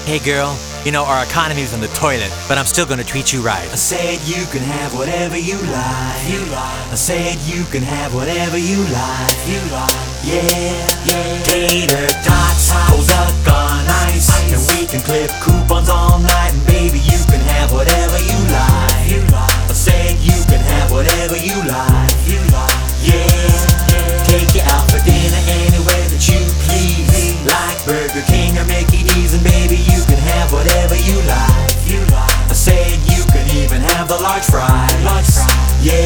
Hey girl, you know our economy's in the toilet, but I'm still gonna treat you right. I said you can have whatever you like. I said you can have whatever you like. Yeah. Tater tots, duck on ice, and we can clip coupons all night. And baby, you can have whatever you like. I said you can have whatever you like. Yeah. Take you out for dinner anywhere that you please, like Burger King or Mickey D's, and baby, you can have whatever you like. I said you can even have the large fries. Yeah.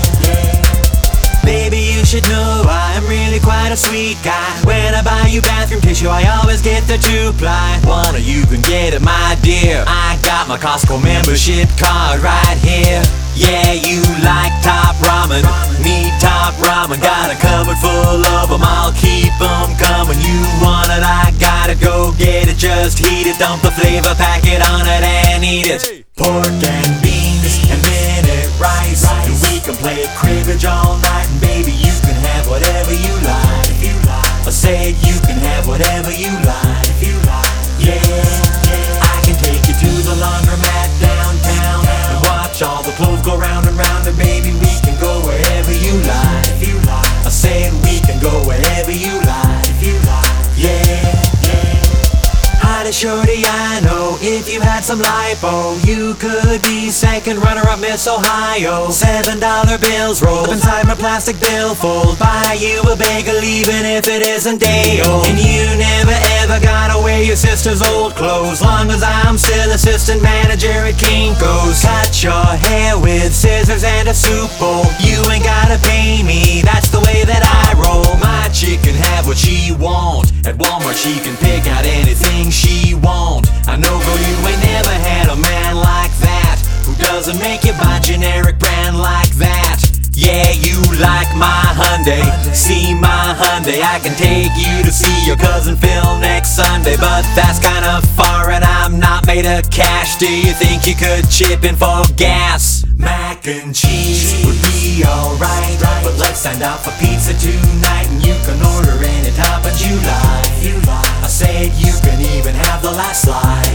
Baby, you should know I'm really quite a sweet guy. When I buy you bathroom tissue, I always get the 2-ply. One or you can get it, my dear. I got my Costco membership card right here. Yeah, you like top ramen, need top ramen. Got a cupboard full of them, I'll keep them coming. You want it, I got it, go get it. Just heat it, dump the flavor packet on it and eat it. Pork and beans and minute rice, and we can play cribbage all night. And baby, you can have whatever you like. I said you can have whatever you like. Yeah. I can take you to the laundromat downtown and watch all the clothes go round and round. And baby, we can go wherever you like. I said we can go wherever you like. Yeah. Hottest shorty I know, if you had some lipo, you could be second runner-up Miss Ohio. $7 bills rolled up inside my plastic billfold. Buy you a bagel even if it isn't day old. And you never ever gotta wear your sister's old clothes, long as I'm still assistant manager at Kinko's. Cut your hair with scissors and a soup bowl. You ain't gotta pay me, that's the way that I roll. My chick can have what she want. At Walmart she can pick out anything she want. I know, girl, you ain't never had a man like that, who doesn't make you buy generic brand like that. Yeah, you like my Hyundai, see my Hyundai. I can take you to see your cousin Phil next Sunday, but that's kinda far and I'm not made of cash. Do you think you could chip in for gas? Mac and cheese would be alright, but let's send out for pizza tonight. And you can order any toppings you like. I said you can even have the last slide.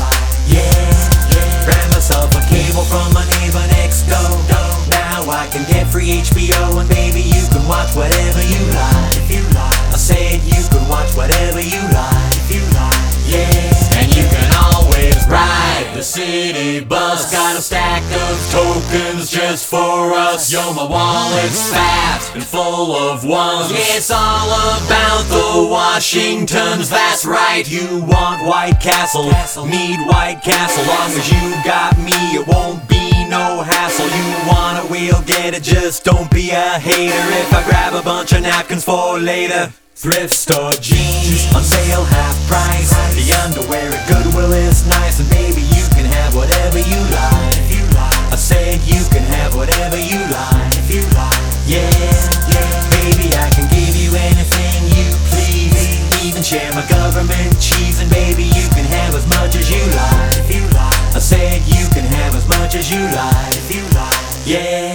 Yeah. Grab myself a cable from my neighbor next door. Now I can get free HBO, and baby, you can watch whatever you like. I said you can watch whatever you like. Yeah. And you can always ride the city bus. Got a stack of tokens just for us. Yo, my wallet's fat and full of ones. Yeah, it's all about the Washingtons, that's right. You want White Castle, need White Castle. Long as you got me, it won't be no hassle. You want it, we'll get it, just don't be a hater if I grab a bunch of napkins for later. Thrift store jeans on sale, half price. The underwear at Goodwill is nice. And baby, you can have whatever you like. I said you can have whatever you like. Yeah. Baby, I can give you anything you please, even share my government cheese. And baby, you can have as much as you like. I said you can have as much as you like. Yeah.